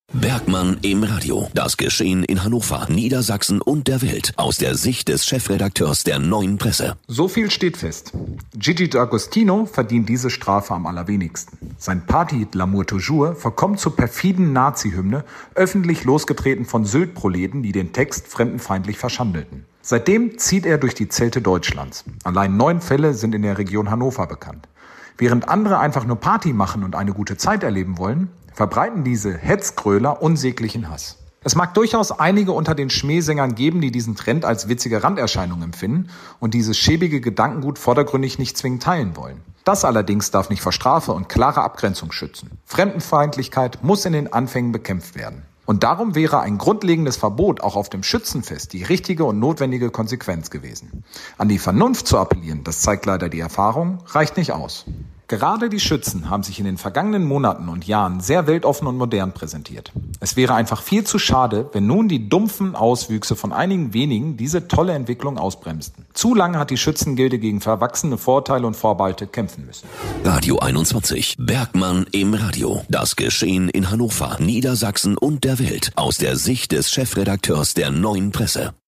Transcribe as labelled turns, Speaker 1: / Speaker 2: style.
Speaker 1: Bergmann im Radio. Das Geschehen in Hannover, Niedersachsen und der Welt aus der Sicht des Chefredakteurs der Neuen Presse.
Speaker 2: So viel steht fest. Gigi D'Agostino verdient diese Strafe am allerwenigsten. Sein Partyhit L'amour toujours verkommt zur perfiden Nazi-Hymne, öffentlich losgetreten von Sylt-Proleten, die den Text fremdenfeindlich verschandelten. Seitdem zieht er durch die Zelte Deutschlands. Allein 9 Fälle sind in der Region Hannover bekannt. Während andere einfach nur Party machen und eine gute Zeit erleben wollen, verbreiten diese Hetzgröler unsäglichen Hass. Es mag durchaus einige unter den Schmähsängern geben, die diesen Trend als witzige Randerscheinung empfinden und dieses schäbige Gedankengut vordergründig nicht zwingend teilen wollen. Das allerdings darf nicht vor Strafe und klarer Abgrenzung schützen. Fremdenfeindlichkeit muss in den Anfängen bekämpft werden. Und darum wäre ein grundlegendes Verbot auch auf dem Schützenfest die richtige und notwendige Konsequenz gewesen. An die Vernunft zu appellieren, das zeigt leider die Erfahrung, reicht nicht aus. Gerade die Schützen haben sich in den vergangenen Monaten und Jahren sehr weltoffen und modern präsentiert. Es wäre einfach viel zu schade, wenn nun die dumpfen Auswüchse von einigen wenigen diese tolle Entwicklung ausbremsten. Zu lange hat die Schützengilde gegen verwachsene Vorteile und Vorbehalte kämpfen müssen.
Speaker 1: Radio 21. Bergmann im Radio. Das Geschehen in Hannover, Niedersachsen und der Welt aus der Sicht des Chefredakteurs der Neuen Presse.